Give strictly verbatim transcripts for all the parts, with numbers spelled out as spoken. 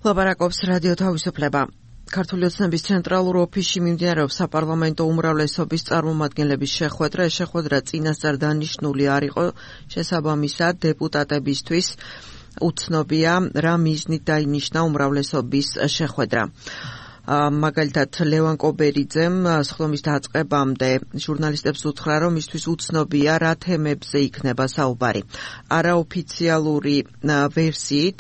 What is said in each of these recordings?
ლაპარაკობს რადიო თავისუფლება. ქართული ოცნების ცენტრალურ ოფისში მიმდინარეობს საპარლამენტო უმრავლესობის წარმომადგენლების შეხვედრა. ეს შეხვედრა წინასწარ დანიშნული არ იყო, შესაბამისად დეპუტატებისთვის უცნობია რა მიზნით დაინიშნა უმრავლესობის შეხვედრა. მაგალითად ლევან კობერიძემ სხდომის დაწყებამდე ჟურნალისტებს უთხრა, რომ მისთვის უცნობია რა თემებზე იქნება საუბარი. არაოფიციალური ვერსიით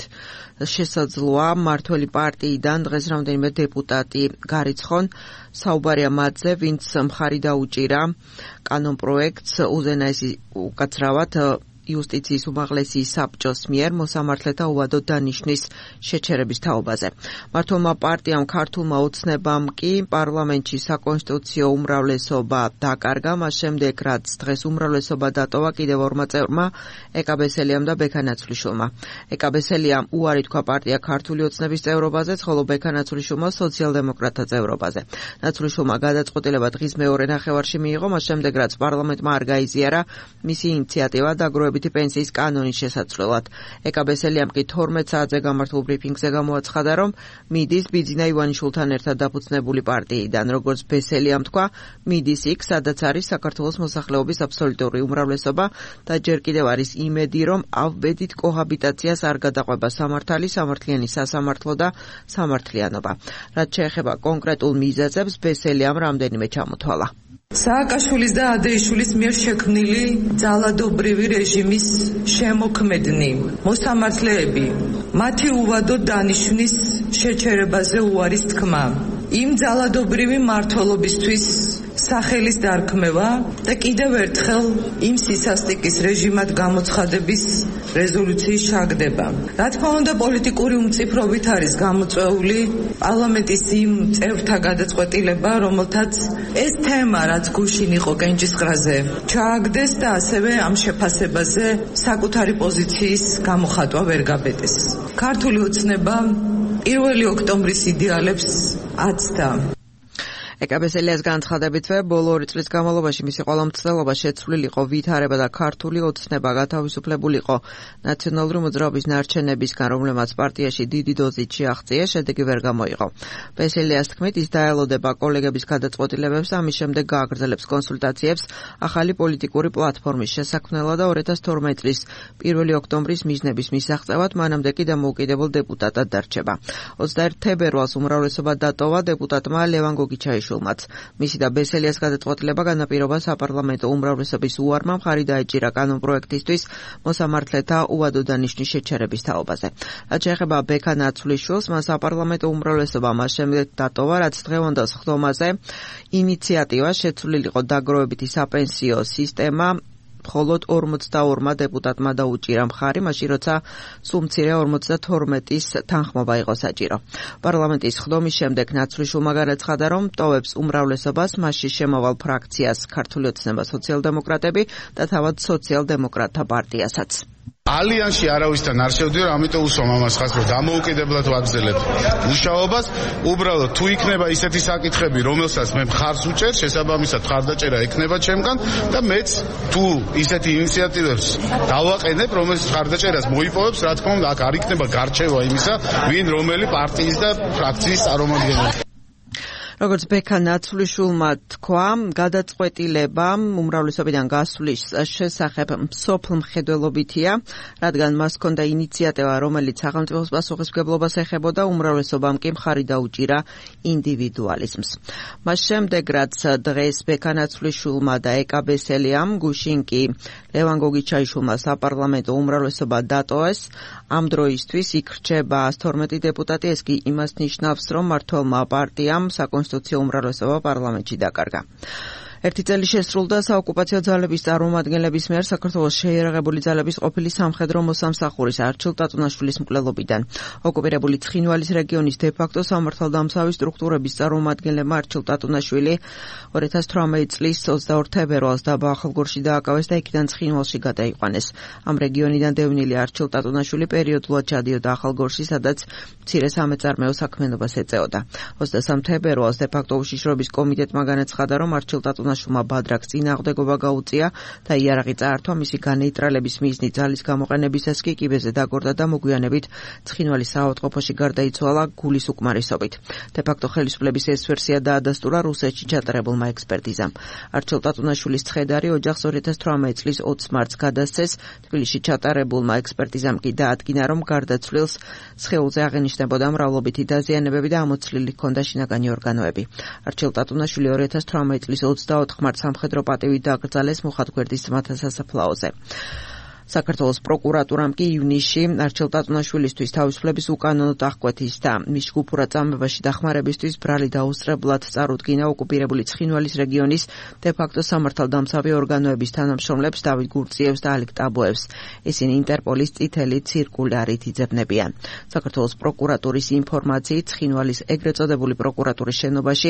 შესაძლოა მმართველი პარტიიდან დღეს რამდენიმე დეპუტატი გარიცხონ. საუბარია მათზე, ვინც მხარი დაუჭირა კანონპროექტს უზენაესი უკაცრავად იუსტიციის უმაღლესი საბჭოს მიერ მოსამართლეთა უვადო დანიშნვის შეჩერების თაობაზე. მმართველმა პარტიამ ქართულმა ოცნებამ კი პარლამენტში საკონსტიტუციო უმრავლესობა დაკარგა, მას შემდეგ რაც დღეს უმრავლესობა დატოვა კიდევ ორმა წევრმა ეკაბესელიამ და ბექანაცვლიშვილმა. ეკაბესელიამ უარი თქვა პარტია ქართული ოცნების წევრობაზე, ხოლო ბექანაცვლიშვილმა სოციალ-დემოკრატთა წევრობაზე. ნაცვლიშვილმა გადაწყვეტილება დღის მეორე ნახევარში მიიღო, მას შემდეგ რაც პარლამენტმა არ გაიზიარა მისი ინიციატივა დაგროვებითი პენსიის კანონის შესაცვლელად. ეკაბესელიამ კი თორმეტ საათზე გამართულ ბრიფინგზე გამოაცხადა, რომ მიდის ბიძინა ივანიშვილთან ერთად დაფუძნებული პარტიიდან. როგორც ბესელიამ თქვა, მიდის იქ, სადაც არის საქართველოს მოსახლეობის აბსოლუტური უმრავლესობა და ჯერ კიდევ არის იმედი, რომ ავბედით კოჰაბიტაციას არ გადაყვება სამართალი, სამართლიანი სასამართლო და სამართლიანობა. რაც შეეხება კონკრეტულ მიზეზებს, ბესელიამ რამდენიმე ჩამოთვალა. სააკაშვილის და ადეიშვილის მიერ შექმნილი ძალადობრივი რეჟიმის შემოქმედნი მოსამართლეები მათი უვადო დანიშნვის შეჩერებაზე უარის თქმა, იმ ძალადობრივი მმართველობისთვის სახელის დარქმევა და კიდევ ერთხელ იმ სისასტიკის რეჟიმად გამოცხადების რეზოლუციის ჩაგდება. რა თქმა უნდა, პოლიტიკური უმწიფრობით არის გამოწვეული პარლამენტის იმ წევრთა გადაწყვეტილება, რომელთაც ეს თემა, რაც გუშინ იყო კენჭისყრაზე, ჩააგდეს და ასევე ამ შეფასებაზე საკუთარი პოზიციის გამოხატვა ვერ გაბედეს. ქართული ოცნება პირველი ოქტომბრის იდეალებს აცდა. ეკაბესელიას განცხადებითვე ბოლო ორი წლის განმავლობაში მისი ყველა მცდელობა შეცვლილი იყო ვითარება და ქართული ოცნება გათავისუფლებულიყო ნაციონალური მოძრაობის ნარჩენებისგან, რომლებმაც პარტიაში დიდი დოზით შეაღწია, შედეგი ვერ გამოიღო. ბესელიას თქმით, ის დაელოდება კოლეგების გადაწყვეტილებებს და ამის შემდეგ გააგრძელებს კონსულტაციებს ახალი პოლიტიკური პლატფორმის შესაქმნელად და ორი ათას თორმეტი წლის პირველი ოქტომბრის მიზნების მისაღწევად მანამდე კი დამოუკიდებელ დეპუტატად დარჩება. ოცდაერთი თებერვალს უმრავლესობა დატოვა დეპუტატმა ლევან გოგიჩაიშვილმა. მისი და ბესელიას გადაწყვეტილება განაპირობა საპარლამენტო უმრავლესობის უარმა მხარი დაეჭირა კანონპროექტისთვის მოსამართლეთა უვადო დანიშნვის შეჩერების თაობაზე. რაც შეეხება ბექანაცვლიშვილს, მას საპარლამენტო უმრავლესობა მას შემდეგ დატოვა, რაც დღევანდელ სხდომაზე ინიციატივა შეცვლილიყო დაგროვებითი საპენსიო სისტემა, მხოლოდ ორმოცდაორმა დეპუტატმა დაუჭირა მხარი, მაშინ როცა სულ მცირე ორმოცდათორმეტის თანხმობა იყო საჭირო. პარლამენტის სხდომის შემდეგ ნაცვლიშვილმა განაცხადა, რომ ტოვებს უმრავლესობას, მასში შემავალ ფრაქციას ქართული ოცნება სოციალ-დემოკრატები და თავად სოციალ-დემოკრატთა პარტიასაც. ალიანსში არავისთან არ შევდივარ, ამიტომ უსვამ ამას ხაზს, რომ დამოუკიდებლად ვაგრძელებ მუშაობას. უბრალოდ თუ იქნება ისეთი საკითხები, რომელსაც მე მხარს ვუჭერ, შესაბამისად მხარდაჭერა ექნება ჩემგან და მეც თუ ისეთი ინიციატივებს დავაყენებ, რომელსაც მხარდაჭერას მოიპოვებს, რა თქმა უნდა, აქ არ იქნება გარჩევა იმისა, ვინ რომელი პარტიის და ფრაქციის წარმომადგენელი. როგორც ბექანაცვლიშვილმა თქვა, გადაწყვეტილება უმრავლესობიდან გასვლის შესახებ მსოფლ მხედველობითია, რადგან მას ჰქონდა ინიციატივა, რომელიც სახელმწიფოს პასუხისმგებლობას ეხებოდა, უმრავლესობამ კი მხარი დაუჭირა ინდივიდუალიზმს. მას შემდეგ, რაც დღეს ბექანაცვლიშვილმა და ეკაბესელიამ, გუშინ კი ლევან გოგიჩაიშვილმა საპარლამენტო უმრავლესობა დატოვეს, ამ დროისთვის იქ რჩება თორმეტი დეპუტატი, ეს კი იმას ნიშნავს, რომ მმართველმა პარტიამ საკონსტიტუციო უმრავლესობა პარლამენტში დაკარგა. ერთი წელი შესრულდა საოკუპაციო ძალების წარმომადგენლების მიერ საქართველოს შეიარაღებული ძალების ყოფილი სამხედრო მოსამსახურის არჩილ ტატუნაშვილის მკვლელობიდან. ოკუპირებული ცხინვალის რეგიონის დე-ფაქტო სამართალდამცავი სტრუქტურების წარმომადგენლებმა არჩილ ტატუნაშვილი ორი ათას თვრამეტი წლის ოცდაორ თებერვალს დაბა ახალგორში დააკავეს და იქიდან ცხინვალში გადაიყვანეს. ამ რეგიონიდან დევნილი არჩილ ტატუნაშვილი პერიოდულად ჩადიოდა ახალგორში, სადაც მცირე სამეწარმეო საქმიანობას ეწეოდა. ოცდასამ თებერვალს დე-ფაქტო უშიშროების კომიტეტმა განაცხადა, რომ არჩილ ტატუნაშვილი თამაშმა ბადრაკს წინააღმდეგობა გაუწია და იარაღი წაართვა მისი განეიტრალების მიზნით ძალის გამოყენებისას კი კიბეზე დაგორდა და მოგვიანებით ცხინვალის საავადმყოფოში გარდაიცვალა გულის უკმარისობით. დე-ფაქტო ხელისუფლების ეს ვერსია დაადასტურა რუსეთში ჩატარებულმა ექსპერტიზამ. არჩილ ტატუნაშვილის ცხედარი ოჯახს ორი ათას თვრამეტი წლის ოცს მარტს გადასცეს. თბილისში ჩატარებულმა ექსპერტიზამ კი დაადგინა, რომ გარდაცვლილს სხეულზე აღენიშნებოდა მრავლობითი დაზიანებები და ამოცლილი ჰქონდა შინაგანი ორგანოები. არჩილ ტატუნაშვილი ორი ათას თვრამეტი წლის ოცდაოთხ მარტს სამხედრო პატივით დაკრძალეს მუხათგვერდის ძმათა სასაფლაოზე. საქართველოს პროკურატურამ კი ივნისში არჩილ ტატუნაშვილისთვის თავისუფლების უკანონო დახკვეთის და მის ჯგუფურად წამებაში დახმარებისთვის ბრალი დაუსწრებლად წარუდგინა ოკუპირებული ცხინვალის რეგიონის დე-ფაქტო სამართალდამცავი ორგანოების თანამშრომლებს დავით გურწიევს და ალიკ ტაბოევს. ისინი ინტერპოლის წითელი ცირკულარით იძებნებიან. საქართველოს პროკურატურის ინფორმაციით ცხინვალის ეგრეთ წოდებული პროკურატურის შენობაში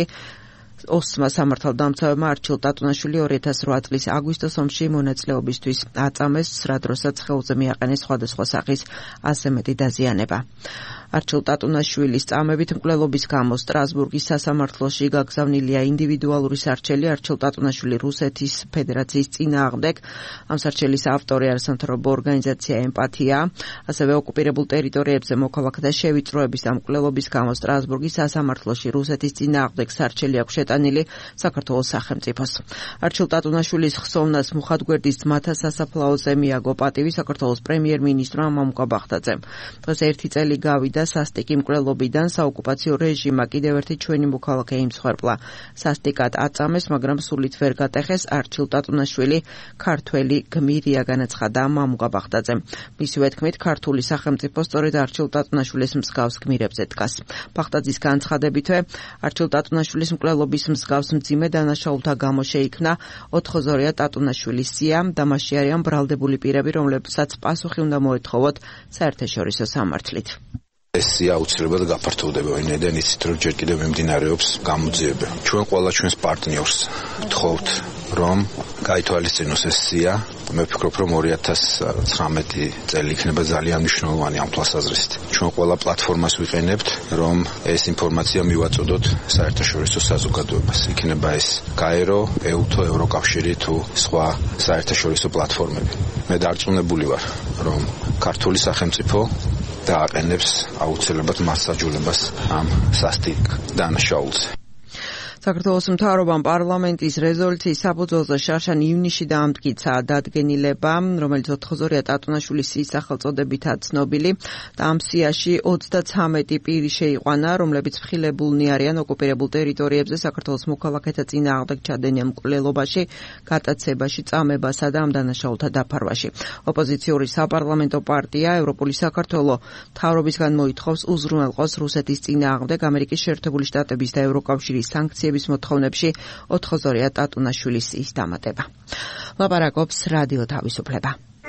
ოსმა სამართალდამცავებმა არჩილ ტატუნაშვილი ორი ათას რვა წლის აგვისტოს ომში მონაწილეობისთვის აწამეს, რა დროსაც სხეულზე მიაყენეს სხვადასხვა სახის ასზე მეტი დაზიანება. არჩილ ტატუნაშვილის წამებით მკვლელობის გამო სტრასბურგის სასამართლოში გაგზავნილია ინდივიდუალური სარჩელი არჩილ ტატუნაშვილი რუსეთის ფედერაციის წინააღმდეგ. ამ სარჩელის ავტორი არასამთავრობო ორგანიზაცია ემპათია, ასევე ოკუპირებულ ტერიტორიებზე მოქალაქეთა შევიწროების და მკვლელობის გამო სტრასბურგის სასამართლოში რუსეთის წინააღმდეგ სარჩელი აქვს შეტანილი საქართველოს სახელმწიფოს. არჩილ ტატუნაშვილის ხსოვნას მუხათგვერდის ძმათა სასაფლაოზე მიაგო პატივი საქართველოს პრემიერ-მინისტრმა მამუკა ბახტაძემ. დღეს ერთი წელი გავიდა სასტიკი მკვლელობიდან საოკუპაციო რეჟიმმა კიდევ ერთი ჩვენი მოქალაქე იმსხვერპლა. სასტიკად აწამეს, მაგრამ სულით ვერ გატეხეს. არჩილ ტატუნაშვილი ქართველი გმირია, განაცხადა მამუკა ბახტაძემ. მისივე თქმით, ქართული სახელმწიფო სწორედ არჩილ ტატუნაშვილის მსგავს გმირებზე დგას. ბახტაძის განცხადებითვე არჩილ ტატუნაშვილის მკვლელობის მსგავს მძიმე დანაშაულთა გამო შეიქმნა ოთხოზორია ტატუნაშვილის სია და მასში არიან ბრალდებული პირები, რომლებსაც პასუხი უნდა მოეთხოვოთ საერთაშორისო სამართლით. ეს სია აუცილებლად გაფართოვდება, ვინაიდან იცით, რომ ჯერ კიდევ მიმდინარეობს გამოძიება. ჩვენ ყველა ჩვენს პარტნიორს ვთხოვთ, რომ გაითვალისწინოს ეს სია. მე ვფიქრობ, რომ ორი ათას ცხრამეტი წელი იქნება ძალიან მნიშვნელოვანი ამ თვალსაზრისით. ჩვენ ყველა პლატფორმას ვიყენებთ, რომ ეს ინფორმაცია მივაწოდოთ საერთაშორისო საზოგადოებას. იქნება ეს გაერო, ეუთო, ევროკავშირი თუ სხვა საერთაშორისო პლატფორმები. მე დარწმუნებული ვარ, რომ ქართული სახელმწიფო დააყენებს აუცილებლად მასაჯულებას ამ სასტიკ დანაშაულზე. საქართველოს მთავრობამ პარლამენტის რეზოლუციის საფუძველზე შარშან ივნისში დაამტკიცა დადგენილება, რომელიც ოთხოზორია ტატუნაშვილის სიის სახელწოდებითაა ცნობილი და ამ სიაში ოცდაცამეტი პირი შეიყვანა, რომლებიც მხილებულნი არიან ოკუპირებულ ტერიტორიებზე საქართველოს მოქალაქეთა წინააღმდეგ ჩადენილ მკვლელობაში, გატაცებაში, წამებასა და ამ დანაშაულთა დაფარვაში. ოპოზიციური საპარლამენტო პარტია ევროპული საქართველო მთავრობისგან მოითხოვს უზრუნველყოს რუსეთის წინააღმდეგ ამერიკის შეერთებული შტატების და ევროკავშირის სანქციები მოთხოვნებში ოთხოზორია ტატუნაშვილის სიის დამატება. ლაპარაკობს რადიო თავისუფლება.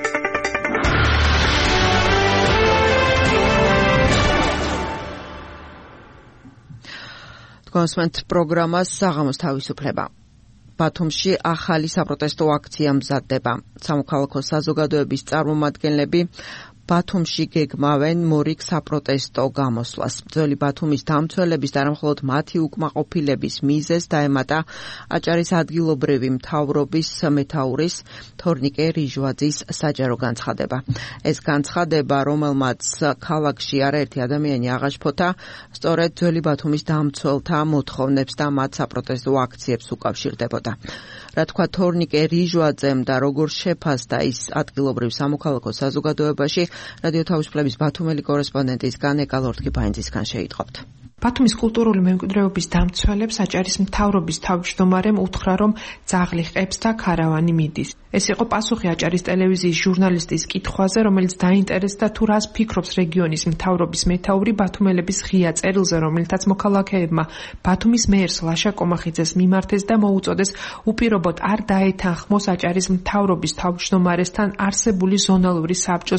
თქვენსმენთ პროგრამას საღამოს თავისუფლება. ბათუმში ახალი საპროტესტო აქცია მზადდება. სამოქალაქო საზოგადოების წარმომადგენლები ბათუმში გეგმავენ მორიგ საპროტესტო გამოსვლას. ძველი ბათუმის დამცველების და არა მხოლოდ მათი უკმაყოფილების მიზეზს დაემატა აჭარის ადგილობრივი მთავრობის მეთაურის თორნიკე რიჟვაძის საჯარო განცხადება. ეს განცხადება, რომელმაც ქალაქში არაერთი ადამიანი აღაშფოთა, სწორედ ძველი ბათუმის დამცველთა მოთხოვნებს და მათ საპროტესტო აქციებს უკავშირდებოდა. რა თქვა თორნიკე რიჟვაძემ და როგორ შეფასდა ის ადგილობრივ სამოქალაქო საზოგადოებაში, რადიო თავისუფლების ბათუმელი კორესპონდენტის განეკა ლორთქიფაინძისგან შეიტყობთ. ბათუმის კულტურული მემკვიდრეობის დამცველებს აჭარის მთავრობის თავმჯდომარემ უთხრა, რომ ძაღლი ყებს და ქარავანი მიდის. ეს იყო პასუხი აჭარის ტელევიზიის ჟურნალისტის კითხვაზე, რომელიც დაინტერესდა თუ რას ფიქრობს რეგიონის მთავრობის მეთაური ბათუმელების ღია წერილზე, რომელთაც მოქალაქეებმა ბათუმის მერს ლაშა კომახიძეს მიმართეს და მოუწოდეს უპირობოდ არ დაეთანხმოს აჭარის მთავრობის თავმჯდომარესთან არსებული ზონალური საბჭოს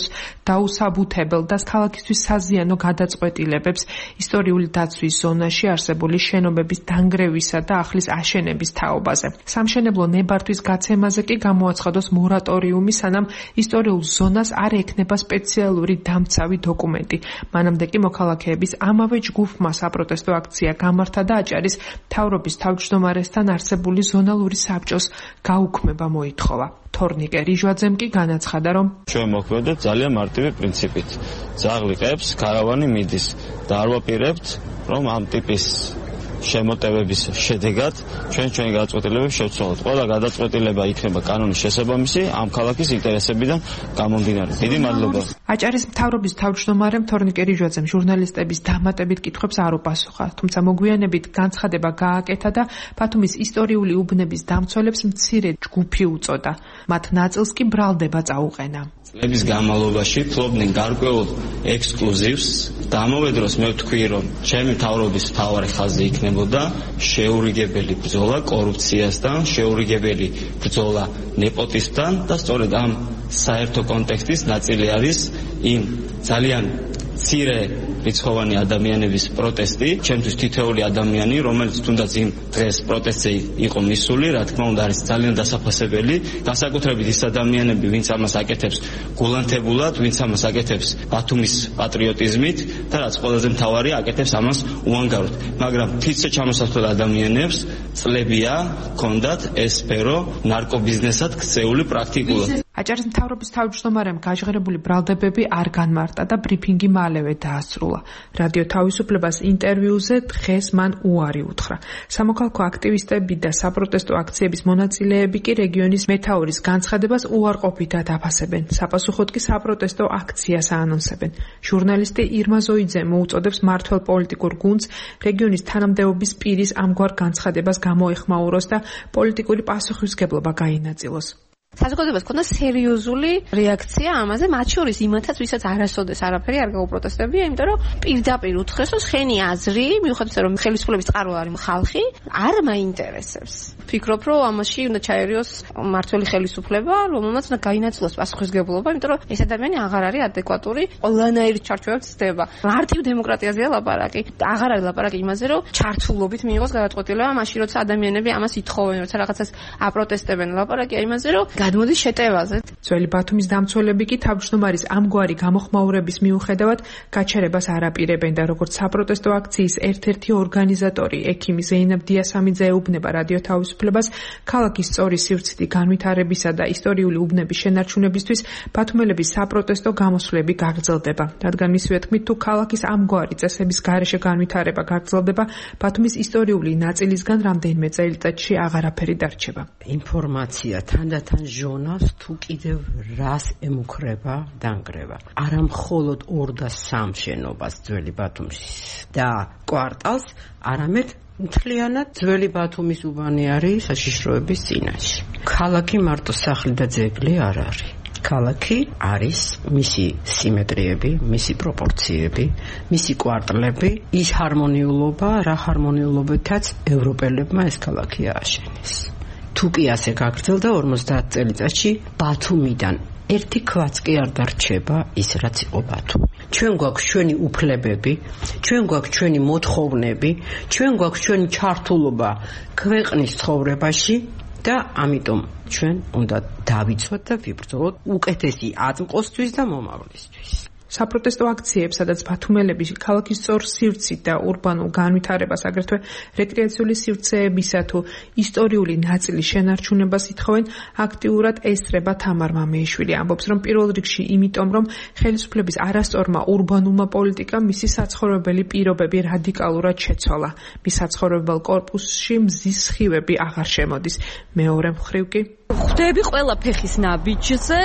დაუსაბუთებელ და ქალაქისთვის საზიანო გადაწყვეტილებებს ისტორიული დაცვის ზონაში არსებული შენობების დანგრევისა და ახლის აშენების თაობაზე. სამშენებლო ნებართვის გაცემაზე კი გამოაცხადოს მორატორიუმი, სანამ ისტორიულ ზონას არ ექნება სპეციალური დამცავი დოკუმენტი. მანამდე კი მოქალაქეების ამავე ჯგუფმა საპროტესტო აქცია გამართა და აჭარის მთავრობის თავმჯდომარესთან არსებული ზონალური საბჭოს გაუქმება მოითხოვა. თორნიკე რიჟვაძემ კი განაცხადა, რომ ჩვენ მოქმედებს ძალიან მარტივი პრინციპით. ძაღლი ყებს, ქარავანი მიდის და არ ვაპირებთ, რომ ამ ტიპის შემოტევების შედეგად ჩვენ ჩვენი გადაწყვეტილებები შევცვალოთ. ყველა გადაწყვეტილება იქნება კანონის შესაბამისი ამ ქალაქის ინტერესებიდან გამომდინარე. დიდი მადლობა. აჭარის მთავრობის თავმჯდომარემ თორნიკე რიჟვაძემ ჟურნალისტების დამატებით კითხვებს არ უპასუხა, თუმცა მოგვიანებით განცხადება გააკეთა და ბათუმის ისტორიული უბნების დამცველებს მცირე ჯგუფი უწოდა. მათ ნაწილს კი ბრალდება წაუყენა. წლების განმავლობაში ფლობდნენ გარკვეულ ექსკლუზივს და ამავე დროს მე ვთქვი, რომ ჩემი მთავრობის მთავარი ხაზი იქნებოდა შეურიგებელი ბრძოლა კორუფციასთან, შეურიგებელი ბრძოლა ნეპოტიზმთან და სწორედ ამ საერთო კონტექსტის ნაწილი არის იმ ძალიან მცირე რიცხოვანი ადამიანების პროტესტი, ჩემთვის თითოეული ადამიანი, რომელიც თუნდაც იმ დღეს პროტესტზე იყო მისული, რა თქმა უნდა არის ძალიან დასაფასებელი, განსაკუთრებით ის ადამიანები, ვინც ამას აკეთებს გულანთებულად, ვინც ამას აკეთებს ბათუმის პატრიოტიზმით და რაც ყველაზე მთავარია, აკეთებს ამას უანგაროდ. მაგრამ თითზე ჩამოსასვლელ ადამიანებს წლებია ჰქონდათ ეს სფერო ნარკობიზნესად ქცეული პრაქტიკულად. აჭარის მთავრობის თავმჯდომარემ გაჟღერებული ბრალდებები არ განმარტა და ბრიფინგი მალევე დაასრულა. რადიო თავისუფლებას ინტერვიუზე დღეს მან უარი უთხრა. სამოქალაქო აქტივისტები და საპროტესტო აქციების მონაწილეები კი რეგიონის მეთაურის განცხადებას უარყოფითად აფასებენ. საპასუხოდ კი საპროტესტო აქციას აანონსებენ. ჟურნალისტი ირმა ზოიძე მოუწოდებს მმართველ პოლიტიკურ გუნდს რეგიონის თანამდებობის პირის ამგვარ განცხადებას გამოეხმაუროს და პოლიტიკური პასუხისმგებლობა გაინაწილოს. საზოგადოებას ქონდა სერიოზული რეაქცია ამაზე, მათ შორის იმათაც, ვისაც არასოდეს არაფერი არ გაუპროტესტებია, იმიტომ რომ პირდაპირ უთხრეს, რომ ხენი აზრი, მიუხედავად რომ ხელისუფლების წყარო არის ხალხი, არ მაინტერესებს. ფიქრობ, რომ ამაში უნდა ჩაერიოს მმართველი ხელისუფლება, რომელმაც უნდა გაინაწილოს პასუხისმგებლობა, იმიტომ რომ ეს ადამიანი აღარ არის ადეკვატური, ყველანაირი ჩარჩოებებს ცდება. მარტივ დემოკრატიაზეა ლაპარაკი. აღარ არის ლაპარაკი იმაზე, რომ ჩართულობით მიიღოს გადაწყვეტილება, მაშინ როცა ადამიანები ამას ითხოვენ, როცა რაღაცას აპროტესტებენ, ლაპარაკია იმაზე, რომ გადმოდის შეტევაზე. ძველი ბათუმის დამცველები კი თავმჯდომარის ამგვარი გამოხმაურების მიუხედავად გაჩერებას არ აპირებენ და როგორც საპროტესტო აქციის ერთ-ერთი ორგანიზატორი ექიმი ზეინაბ დიასამიძე ეუბნება რადიო თავისუფლებას, ქალაქის სწორი სივრცითი განვითარებისა და ისტორიული უბნების შენარჩუნებისთვის ბათუმელების საპროტესტო გამოსვლები გაგრძელდება. რადგან მისივე თქმით, თუ ქალაქის ამგვარი წესების გარეშე განვითარება გაგრძელდება, ბათუმის ისტორიული ნაწილისგან რამდენიმე წელიწადში აღარაფერი დარჩება. ინფორმაცია თანდათან ჟონავს თუ კიდევ რას ემუქრება დანგრევა. არა მხოლოდ ორ და სამ შენობას ძველი ბათუმში და კვარტალს, არამედ მთლიანად ძველი ბათუმის უბანი არის საშიშროების წინაშე. ქალაქი მარტო სახლი და ძეგლი არ არის. ქალაქი არის მისი სიმეტრიები, მისი პროპორციები, მისი კვარტლები, ის ჰარმონიულობა, რა ჰარმონიულობითაც ევროპელებმა ეს ქალაქი ააშენეს. თუ კი ასე გაგრძელდა ორმოცდაათ წელიწადში ბათუმიდან ერთი ქვაც კი არ დარჩება ის რაც იყო ბათუმი. ჩვენ გვაქვს ჩვენი უფლებები, ჩვენ გვაქვს ჩვენი მოთხოვნები, ჩვენ გვაქვს ჩვენი ჩართულობა ქვეყნის ცხოვრებაში და ამიტომ ჩვენ უნდა დავიცვათ და ვიბრძოლოთ უკეთესი აწმყოსთვის და მომავლისთვის. საპროტესტო აქციებს, სადაც ბათუმელები ქალაქის სწორ სივრცით და ურბანულ განვითარებას, აგრეთვე რეკრეაციული სივრცეებისა თუ ისტორიული ნაწილის შენარჩუნებას ითხოვენ, აქტიურად ესწრება თამარ მამეიშვილი. ამბობს, რომ პირველ რიგში იმიტომ, რომ ხელისუფლების არასწორმა ურბანულმა პოლიტიკამ მისი საცხოვრებელი პირობები რადიკალურად შეცვალა. მის საცხოვრებელ კორპუსში მზის სხივები აღარ შემოდის. მეორე მხრივ კი ხვდები ყველა ფეხის ნაბიჯზე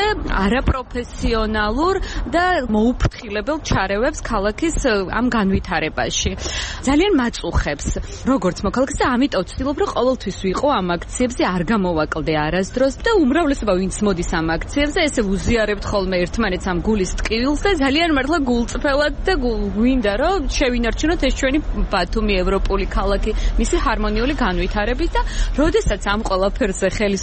არაპროფესიონალურ და მოუფრთხილებელ ჩარევებს ქალაქის ამ განვითარებაში. ძალიან მაწუხებს როგორც მოქალაქეს და ამიტომ ვცდილობ რომ ყოველთვის ვიყო ამ აქციებზე, არ გამოვაკლდე არასდროს და უმრავლესობა ვინც მოდის ამ აქციებზე, ესე უზიარებთ ხოლმე ერთმანეთს ამ გულის ტკივილს და ძალიან მართლა გულწრფელად და გვინდა რომ შევინარჩუნოთ ეს ჩვენი ბათუმი ევროპული ქალაქი მისი ჰარმონიული განვითარებით და როდესაც ამ ყველაფერზე ხელისუფლების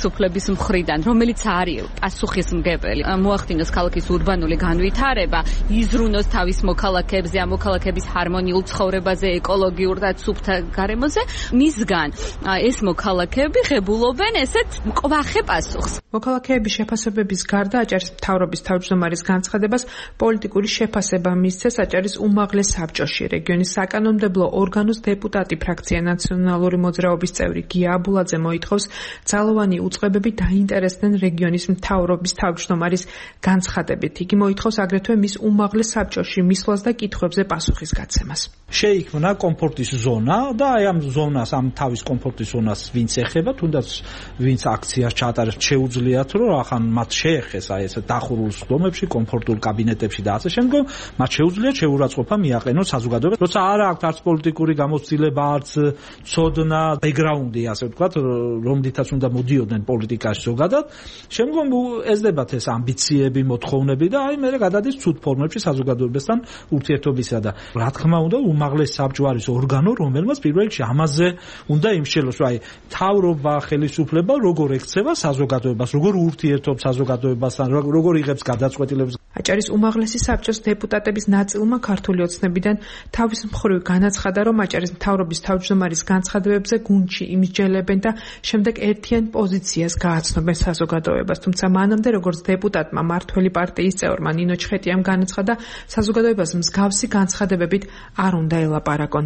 მხრიდან, რომელიც არის პასუხისმგებელი, მოახდინოს ქალაქის ურბანული განვითარება, იზრუნოს თავის მოქალაქეებზე, ამ მოქალაქეების ჰარმონიულ ცხოვრებაზე, ეკოლოგიურ და სუფთა გარემოზე, მისგან ეს მოქალაქეები ღებულობენ ესეთ მკვახე პასუხს. მოქალაქეების შეფასებების გარდა აჭარის მთავრობის თავმჯდომარის განცხადებას პოლიტიკური შეფასება მისცეს აჭარის უმაღლეს საბჭოში. რეგიონის საკანონმდებლო ორგანოს დეპუტატი ფრაქცია ნაციონალური მოძრაობის წევრი გია აბულაძე მოითხოვს ძალოვანი უწყებები დაინტერესდნენ რეგიონის მთავრობის თავმჯდომარის განცხადებით. იგი მოითხოვს აგრეთვე მის უმაღლეს საბჭოში მისვლას და კითხვებზე პასუხის გაცემას. შეიქმნა კომფორტის ზონა და აი ამ ზონას, ამ თავის კომფორტის ზონას ვინც ეხება, თუნდაც ვინც აქციას ჩაატარებს, შეუძლიათ რომ ახან მათ შეეხეს აი ეს დახურულ სხდომებში, კომფორტულ კაბინეტებში და ასე შემდგომ, მათ შეუძლიათ შეურაცხყოფა მიაყენონ საზოგადოებას. როცა არ აქვს არც პოლიტიკური გამოცდილება, არც ცოდნა, ბექგრაუნდი, ასე ვთქვათ, რომლითაც უნდა მოდიოდნენ პოლიტიკაში ზოგადად, შემდგომ ეძებათ ეს ამბიციები, მოთხოვნები და აი მე გადადის ცუდ ფორმებში საზოგადოებასთან ურთიერთობისა და რა თქმა უნდა უმაღლეს საბჭო არის ორგანო, რომელმაც პირველ რიგში ამაზე უნდა იმსჯელოს, რომ აი მთავრობა, ხელისუფლება როგორ ექცევა საზოგადოებას, როგორ ურთიერთობს საზოგადოებასთან, როგორ იღებს გადაწყვეტილებებს. აჭარის უმაღლესი საბჭოს დეპუტატების ნაწილმა ქართული ოცნებიდან თავის მხრივ განაცხადა, რომ აჭარის მთავრობის თავმჯდომარის განცხადებებზე გუნდში იმსჯელებენ და შემდეგ ერთიან პოზიციას გააცნობენ საზოგადოებას. თუმცა მანამდე როგორც დეპუტატმა მართველი პარტიის წევრმა ნინო ჩხეტიამ განაცხადა, საზოგადოებას მსგავსი განცხადებებით არ უნდა ელაპარაკონ.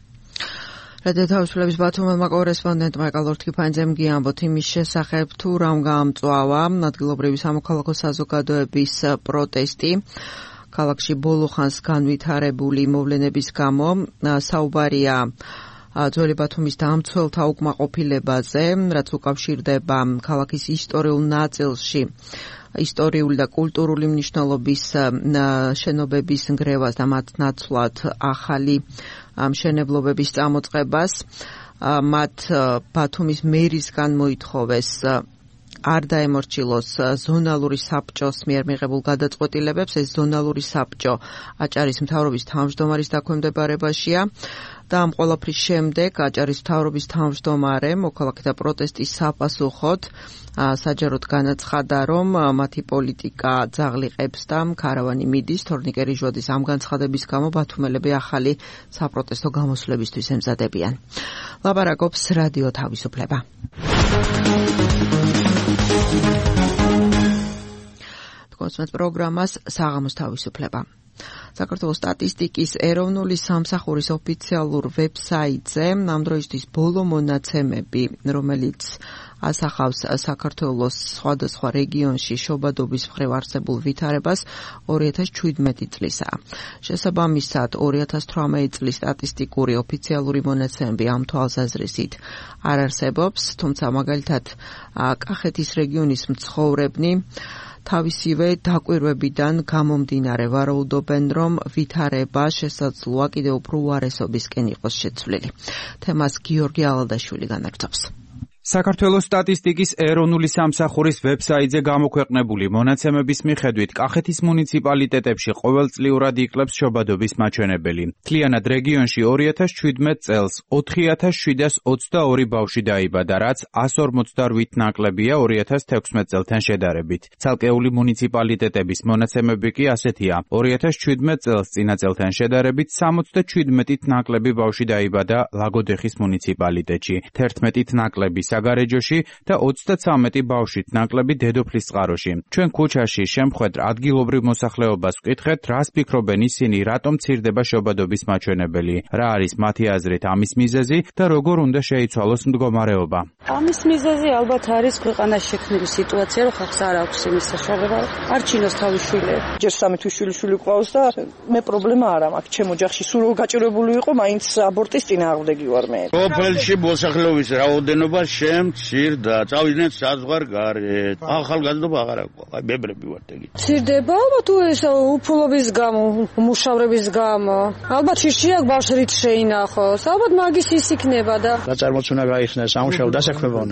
რადიო თავისუფლების ბათუმელმა კორესპონდენტმა ეკალორ თქიფანიძემ გიამბოთ იმის შესახებ, თუ რამ გაამწვავა ადგილობრივი სამოქალაქო საზოგადოების პროტესტი ქალაქში ბოლო ხანს განვითარებული მოვლენების გამო. საუბარია ძველი ბათუმის დამცველთა უკმაყოფილებაზე, რაც უკავშირდება ქალაქის ისტორიულ ნაწილში ისტორიული და კულტურული მნიშვნელობის შენობების ნგრევას და მათ ნაცვლად ახალი მშენებლობების წამოწყებას. მათ ბათუმის მერისგან მოითხოვეს არ დაემორჩილოს ზონალური საბჭოს მიერ მიღებულ გადაწყვეტილებებს. ეს ზონალური საბჭო აჭარის მთავრობის თავმჯდომარის დაქვემდებარებაშია და ამ ყველაფრის შემდეგ აჭარის მთავრობის თავმჯდომარე მოქალაქეთა პროტესტის საპასუხოდ საჯაროდ განაცხადა, რომ მათი პოლიტიკა ძაღლიყებს და ქარავანი მიდის. თორნიკე რიჟვადის ამ განცხადების გამო ბათუმელები ახალი საპროტესტო გამოსვლებისთვის ემზადებიან. ლაპარაკობს რადიო თავისუფლება. კონსუმენტ პროგრამას საღამოს თავისუფლება. საქართველოს სტატისტიკის ეროვნული სამსახურის ოფიციალურ ვებსაიტზე ამ დროისთვის ბოლო მონაცემები, რომელიც ასახავს საქართველოს სხვადასხვა რეგიონში შობადობის მხრივ არსებულ ვითარებას ორი ათას შვიდმეტი წლისაა. შესაბამისად, ორი ათას თვრამეტი წლის სტატისტიკური ოფიციალური მონაცემები ამ თვალსაზრისით არ არსებობს, თუმცა მაგალითად კახეთის რეგიონის მცხოვრებნი თავისივე დაკვირვებიდან გამომდინარე ვარაუდობენ, რომ ვითარება შესაძლოა კიდევ უფრო უარესობისკენ იყოს შეცვლილი. თემას გიორგი ალადაშვილი განაგრძობს. საქართველოს სტატისტიკის ეროვნული სამსახურის ვებსაიტზე გამოქვეყნებული მონაცემების მიხედვით კახეთის მუნიციპალიტეტებში ყოველწლიურად იკლებს შობადობის მაჩვენებელი. მთლიანად რეგიონში ორი ათას შვიდმეტ წელს ოთხი ათას შვიდას ოცდაორი ბავშვი დაიბადა, რაც ასს ორმოცდაორი ნაკლებია ორი ათას თექვსმეტ წელთან შედარებით. ცალკეული მუნიციპალიტეტების მონაცემები კი ასეთია: ორი ათას შვიდმეტ წელს წინა წელთან შედარებით სამოცდაჩვიდმეტით ნაკლები ბავშვი დაიბადა ლაგოდეხის მუნიციპალიტეტში, თერთმეტით ნაკლები საგარეჯოში და ოცდაცამეტი ბავშვით ნაკლები დედოფლისწყაროში. ჩვენ ქუჩაში შემხვედრ ადგილობრივ მოსახლეობას ვკითხეთ, რას ფიქრობენ ისინი, რატომ მცირდება შობადობის მაჩვენებელი, რა არის მათი აზრით ამის მიზეზი და როგორ უნდა შეიცვალოს მდგომარეობა. ამის მიზეზი ალბათ არის ქვეყანაში შექმნილი სიტუაცია, რომ ხალხს არ აქვს იმის საშუალება არ ჩინოს თავის შვილები. ჯერ სამი თვის შვილი ყავს და მე პრობლემა არ მაქვს. ჩემ ოჯახში სულ გაჭირებული იყო, მაინც აბორტის წინააღმდეგი ვარ მე. სოფელში მოსახლეობის რაოდენობა შემცირდა, წავიდნენ საზღვარგარეთ. ახალგაზრდობა აღარ აქვს, აი ბებრები ვართ ეგ. მცირდება ალბათ თუ ეს უფულობის გამო, მუშავრების გამო. ალბათ შიში აქვს ბავშვით შეინახოს. ალბათ მაგის ის იქნება და გაწარმოც უნდა გაიხსნას, სამუშაო დასაქმება უნდა იყოს.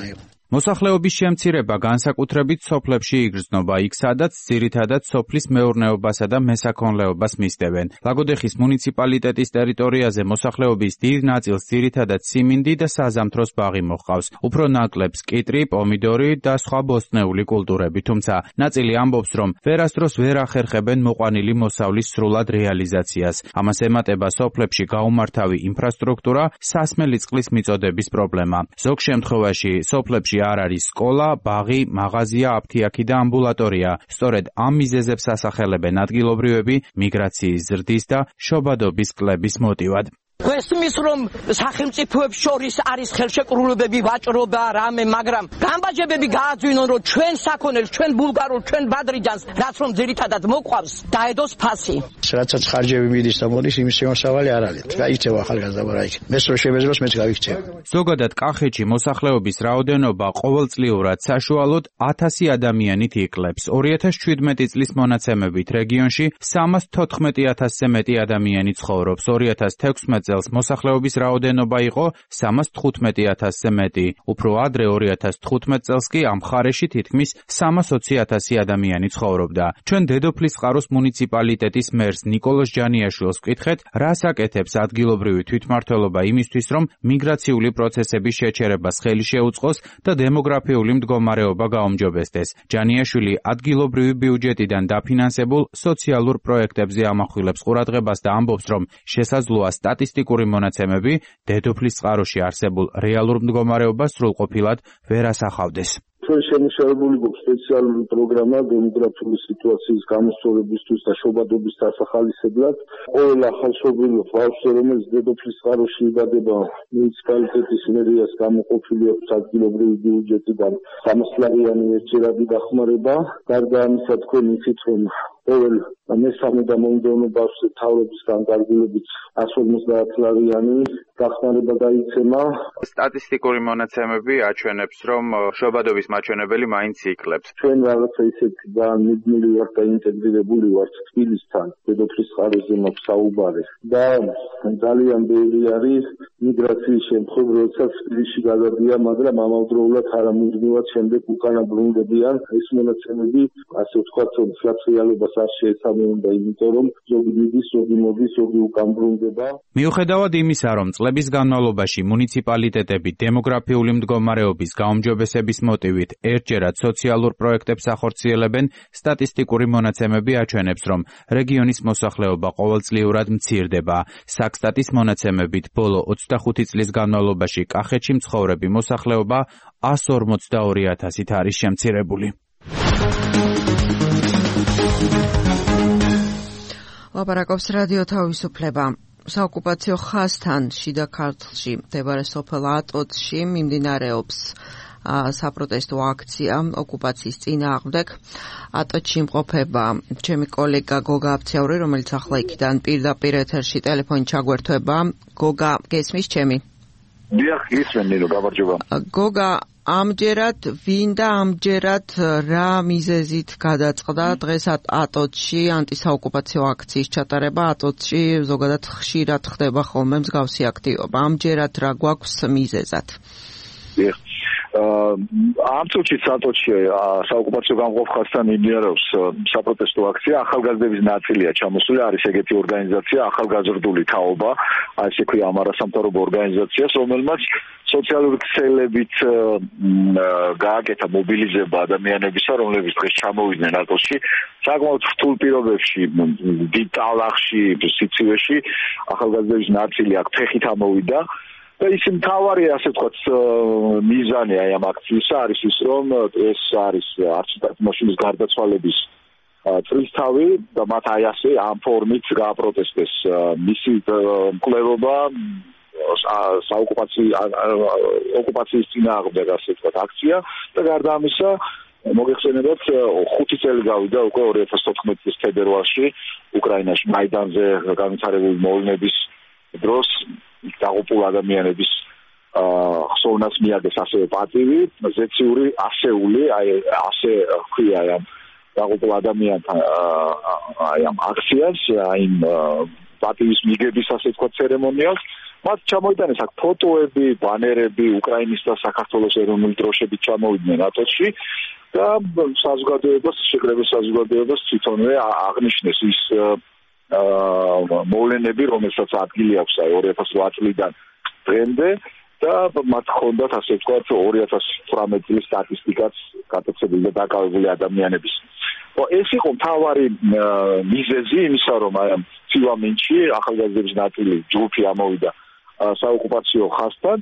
მოსახლეობის შემცირება განსაკუთრებით სოფლებში იგრძნობა, იქ სადაც ძირითადად სოფლის მეურნეობასა და მესაქონლეობას მისდევენ. ლაგოდეხის მუნიციპალიტეტის ტერიტორიაზე მოსახლეობის დიდ ნაწილს ძირითადად siმინდი და საზამთროს ბაღი მოჰყავს. უფრო ნაკლებს კიტრი, პომიდორი და სხვა ბოსტნეული კულტურები, თუმცა ნაწილი ამბობს, რომ ვერასდროს ვერ ახერხებენ მოყვანილი მოსავლის სრულად რეალიზაციას. ამას ემატება სოფლებში გაუმართავი ინფრასტრუქტურა, სასმელი წყლის მიწოდების პრობლემა. ზოგ შემთხვევაში სოფლებში არ არის სკოლა, ბაღი, მაღაზია, აფთიაქი და ამბულატორია. სწორედ ამ მიზეზებს ასახელებენ ადგილობრივები მიგრაციის ზრდის და შობადობის კლების მოტივად. Quesmis რომ სახელმწიფოებს შორის არის ხელშეკრულებები, ვაჭრობა, რამე, მაგრამ გამბაჯებები გააძვინონ, რომ ჩვენ საქონელს, ჩვენ ბულგარულ, ჩვენ ბადრიჯანს, რაც რომ ძირითადად მოყვავს, დაედოს ფასი. რაცაც ხარჯები მიდის და მოდის, იმის შემოსავალი არ არის. გაიქცევა ახალგაზრდა ბარაიქ. მეც რო შემეძლოს, მეც გავიქცევ. ზოგადად კახეთში მოსახლეობის რაოდენობა ყოველწლიურად საშუალოდ ათასი ადამიანით იკლებს. ორი ათას შვიდმეტი წლის მონაცემებით რეგიონში სამას თოთხმეტი ათასზე მეტი ადამიანი ცხოვრობს. ორი ათას თექვსმეტ წელს მოსახლეობის რაოდენობა იყო სამას თხუთმეტი ათასზე მეტი. უფრო ადრე ორი ათას თხუთმეტ წელს კი ამ მხარეში თითქმის სამას ოცი ათასი ადამიანი ცხოვრობდა. ჩვენ დედოფლისწყაროს მუნიციპალიტეტის მერს ნიკოლოზ ჯანიაშვილს ვკითხეთ, რას აკეთებს ადგილობრივი თვითმმართველობა იმისთვის, რომ მიგრაციული პროცესების შეჩერებას ხელი შეუწყოს და დემოგრაფიული მდგომარეობა გაუმჯობესდეს. ჯანიაშვილი ადგილობრივი ბიუჯეტიდან დაფინანსებულ სოციალურ პროექტებზე ამახვილებს ყურადღებას და ამბობს, რომ შესაძლოა სტატისტიკური მონაცემები დედოფლისწყაროში არსებულ რეალურ მდგომარეობას სრულყოფილად ვერ ასახავდეს. ჩვენ შემუშავებული გვაქვს სპეციალური პროგრამა დემოგრაფიული სიტუაციის გამოსწორებისთვის და შობადობის დასახალისებლად. ყოველ ახალშობილ ბავშვს, რომელიც დედოფლისწყაროში იბადება, მუნიციპალიტეტის მერიას გამოყოფილი აქვს ადგილობრივი ბიუჯეტიდან სამასლარიანი ერთჯერადი დახმარება. გარდა ამისა, თქვენ იცით, რომ ყოველ მესამე და მომდევნო ბავშვზე მთავრობის განკარგულებით εκατს ორმოცდაათ ლარიანი დახმარება გაიცემა. სტატისტიკური მონაცემები აჩვენებს, რომ შობადობის მაჩვენებელი მაინც იკლებს. ჩვენ რაღაცა ისეთი ძალიან მუდმივი ვართ და ინტეგრირებული ვართ თბილისთან, დედოფლისწყაროზე მაქვს საუბარი და ძალიან ბევრი არის მიგრაციის შემთხვევა, როდესაც თბილისში გადადიან, მაგრამ ამავდროულად არამუდმივად შემდეგ უკანა ბრუნდებიან. ეს მონაცემები, ასე ვთქვათ, ფლაც რეალობას არ შეესაბამება, იმიტომ რომ ზოგი მიდის, ზოგი მოდის, ზოგი უკან ბრუნდება. მიუხედავად იმისა, რომ წლების განმავლობაში მუნიციპალიტეტები დემოგრაფიული მდგომარეობის გაუმჯობესების მოტივით ერთჯერად სოციალურ პროექტებს ახორციელებენ, სტატისტიკური მონაცემები აჩვენებს, რომ რეგიონის მოსახლეობა ყოველწლიურად მცირდება. საქსტატის მონაცემებით ბოლო ოცდახუთი წლის განმავლობაში კახეთში მცხოვრები მოსახლეობა ას ორმოცდაორი ათასით არის შემცირებული. ლაპარაკობს რადიო თავისუფლება. საოკუპაციო ხაზთან შიდა ქართლში მდებარე სოფელ ატოცში მიმდინარეობს საპროტესტო აქცია ოკუპაციის წინააღმდეგ. ატოცში იმყოფება ჩემი კოლეგა გოგა აფციაური, რომელიც ახლა იქიდან პირდაპირ ეთერში ტელეფონით ჩაგვერთვება. გოგა, გესმის ჩემი? დიახ, გისმენდი, რომ გამარჯობა. გოგა, ამჯერად ვინ და ამჯერად რა მიზეზით გადაწყდა დღეს ატოცში ანტისაოკუპაციო აქციის ჩატარება? ატოცში ზოგადად ხშირად ხდება ხოლმე მსგავსი აქტივობა. ამჯერად რა გვაქვს მიზეზად? დიახ. ამ წუთში ატოცში საოკუპაციო გამყოფ ხაზთან მიმდინარეობს საპროტესტო აქცია. ახალგაზრდების ნაწილია ჩამოსული, არის ეგეთი ორგანიზაცია ახალგაზრდული თაობა, ასე ქვია ამ არასამთავრობო ორგანიზაციას, რომელმაც სოციალური ქსელებით გააკეთა მობილიზება ადამიანებისა, რომლებიც დღეს ჩამოვიდნენ ატოცში, საკმაოდ რთულ პირობებში, დიდ ტალახში, სიცივეში. ახალგაზრდების ნაწილი აქ ფეხით ამოვიდა. და ის მთავარი, ასე ვთქვათ, მიზანი აი ამ აქციისა არის ის, რომ ეს არის არჩიტარის მოშლის გარდაცვალების წლისთავი და მათ აი ასე ამ ფორმით გააპროტესტეს მისი მკვლელობა საოკუპაციის ოკუპაციის წინააღმდეგ, ასე ვთქვათ, აქცია და გარდა ამისა მოგეხსენებათ ხუთი წელი გავიდა უკვე ორი ათას თოთხმეტი წლის თებერვალში უკრაინაში მაიდანზე განვითარებული მოვლენების დროს დაღუპულ ადამიანების ხსოვნას მიაგეს ასევე პატივი, ზეციური ასეული, აი ასე ხია ამ დაღუპულ ადამიანთა აი ამ აქციას, აი პატივის მიგების ასე თქვა ცერემონიალს. მათ ჩამოიტანეს აქ ფოტოები, ბანერები უკრაინის და საქართველოს ეროვნული დროშებით ჩამოვიდნენ ატოში და საზოგადოებას, შეკრების საზოგადოებას თვითონვე აღნიშნეს ის მოვლენები, რომელსაც ადგილი აქვს აი ორი ათას ოთხ წლიდან დღემდე და მათ ჰქონდათ ასე ვთქვათ ორი ათას ცხრამეტ წლის სტატისტიკაც გატაცებული და დაკავებული ადამიანების. ეს იყო მთავარი მიზეზი იმისა, რომ აი ამ ცივამინჩი ახალგაზრდების ნაწილი ჯგუფი ამოვიდა საოკუპაციო ხაზთან.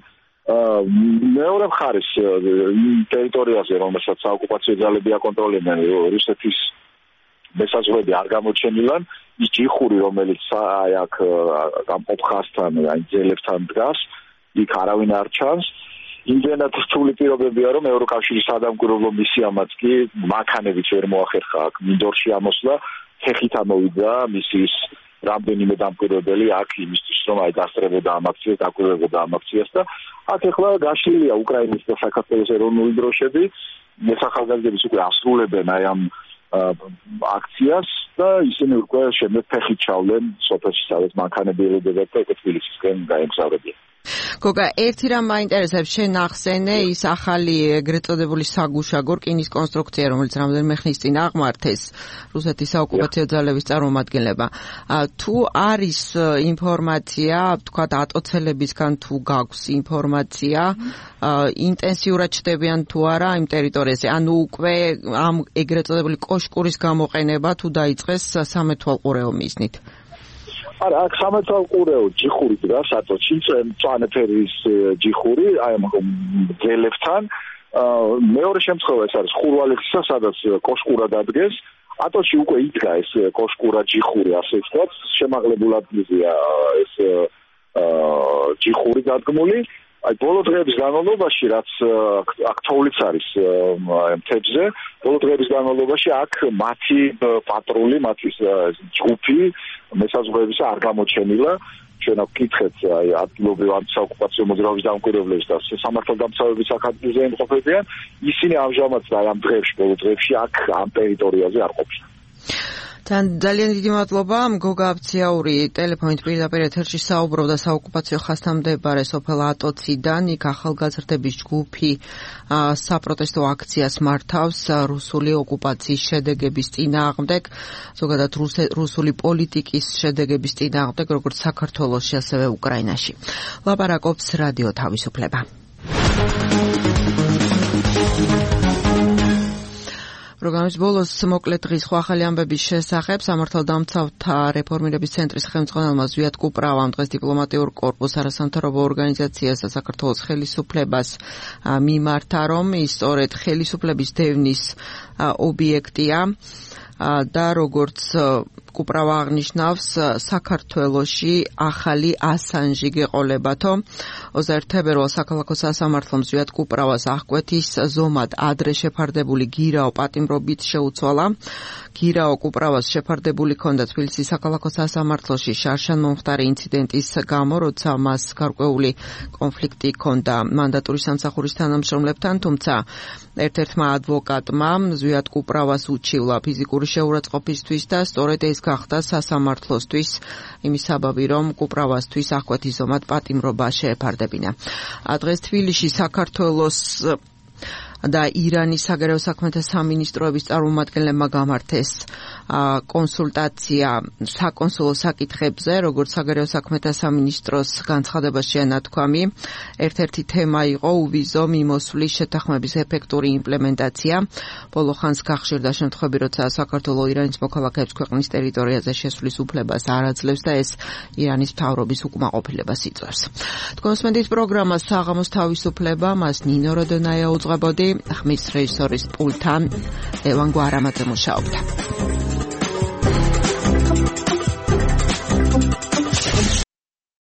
მეორე მხარეს ტერიტორიაზე, რომელსაც საოკუპაციო ძალები აკონტროლებენ, რუსეთის მესაზღვრები არ გამოჩენილან, ის ჯიხური, რომელიც აი აქ გამყოფ ხაზთან, აი ძელებთან დგას, იქ არავინ არ ჩანს. იმდენად რთული პირობებია, რომ ევროკავშირის სადამკვირვებლო მისიამაც კი მანქანებით ვერ მოახერხა აქ მინდორში ამოსვლა, ფეხით ამოვიდა მისიის რამდენიმე დამკვირვებელი აქ იმისთვის, რომ აი დასწრებოდა ამ აქციას, დაკვირვებოდა ამ აქციას და აქ ახლა გაშლილია უკრაინის და საქართველოს ეროვნული დროშები, ახალგაზრდების უკვე ასრულებენ აი ამ აქციას და ისინი უკვე შემდეგ ფეხით ჩავლენ სოფელში, სადაც მანქანები ელოდებათ და უკვე თბილისისკენ გაემგზავრებიან. გოგა, ერთი რამ მაინტერესებს, შენ ახსენე ის ახალი ეგრეთ წოდებული საგუშაგო რკინის კონსტრუქცია, რომელიც რამდენიმე ხნის წინ აღმართეს რუსეთის საოკუპაციო ძალების წარმომადგენლებმა. თუ არის ინფორმაცია, თქვათ ატოცელებისგან თუ გაქვს ინფორმაცია, ინტენსიურად ჩდებიან თუ არა იმ ტერიტორიაზე, ანუ უკვე ამ ეგრეთ წოდებული კოშკურის გამოყენება თუ დაიწყეს სამეთვალყურეო მიზნით? არა, აქ სამეთვალყურეო ჯიხური დგას ატოში, მწვანეფერის ჯიხური, აი ამ გელებთან. მეორე შემთხვევა ეს არის ხურვალიხისა, სადაც კოშკურა დადგეს. ატოში უკვე იდგა ეს კოშკურა ჯიხური, ასე ვთქვათ, შემაღლებულ ადგილზეა ეს ჯიხური დადგმული. აი ბოლო დღეების განმავლობაში, რაც აქ თოვლიც არის მთებზე, ბოლო დღეების განმავლობაში აქ მათი პატრული, მათი ჯგუფი მესაზღვრეებისა არ გამოჩენილა. ჩვენ აქ ვკითხეთ აი ადგილობრივ ანტისაოკუპაციო მოძრაობის დამკვირვებლებს და სამართალდამცავების აქ-ადგილზე იმყოფებიან. ისინი ამჟამად აი ამ დღეებში, ბოლო დღეებში აქ ამ ტერიტორიაზე არ ყოფილან. თან ძალიან დიდი მადლობა. გოგა აბციაური ტელეფონით პირდაპირ ეთერში საუბრობდა საოკუპაციო ხაზთან მდებარე სოფელ ატოციდან. იქ ახალგაზრდების ჯგუფი საპროტესტო აქციას მართავს რუსული ოკუპაციის შედეგების წინააღმდეგ, ზოგადად რუსული პოლიტიკის შედეგების წინააღმდეგ, როგორც საქართველოში, ასევე უკრაინაში. ლაპარაკობს რადიო თავისუფლება. პროგრამის ბოლოს მოკლედ დღის ხო ახალი ამბების შესახებ სამართალდამცავთა რეფორმირების ცენტრის ხელმძღვანელმა ზვიად კუპრავამ დღეს დიპლომატიურ კორპუს არასამთავრობო ორგანიზაციას და საქართველოს ხელისუფლებას მიმართა, რომ ის სწორედ ხელისუფლების დევნის ობიექტია და როგორც კუპრავა აღნიშნავს, საქართველოში ახალი ასანჟი გეყოლებათო. ოცდაერთი თებერვალს საქალაქო სასამართლომ ზვიად კუპრავას აღკვეთის ზომად ადრე შეფარდებული გირაო პატიმრობით შეუცვალა. გირაო კუპრავას შეფარდებული ჰქონდა თბილისის საქალაქო სასამართლოში შარშან-მომხდარი ინციდენტის გამო, როცა მას გარკვეული კონფლიქტი ჰქონდა მანდატური სამსახურის თანამშრომლებთან, თუმცა ერთ-ერთმა ადვოკატმა ზვიად კუპრავას უჩივლა ფიზიკური შეურაცხყოფისთვის და სწორედ ეს გახდა სასამართლოსთვის იმის საბაბი, რომ კუპრავასთვის აღკვეთის ზომად პატიმრობა შეეფარდებინა. დღეს თბილისში საქართველოს და ირანის საგარეო საქმეთა სამინისტროების წარმომადგენლებმა გამართეს კონსულტაცია საკონსულო საკითხებზე, როგორც საგარეო საქმეთა სამინისტროს განცხადებაში ანათქვამი. ერთ-ერთი თემა იყო უვიზო მიმოსვლის შეთანხმების ეფექტური იმპლემენტაცია. ბოლო ხანს გახშირდა შემთხვევები, როცა საქართველოს ირანის მოქალაქეებს ქვეყნის ტერიტორიაზე შესვლის უფლებას არ აძლევს და ეს ირანის მთავრობის უკმაყოფილებას იწვევს. თქვენ მოსმენთ პროგრამას საღამოს თავისუფლება, მას ნინო როდონაია უძღვებოდი, ხმის რეჟისორის პულტთან ევან გვარამაძე მუშაობდა.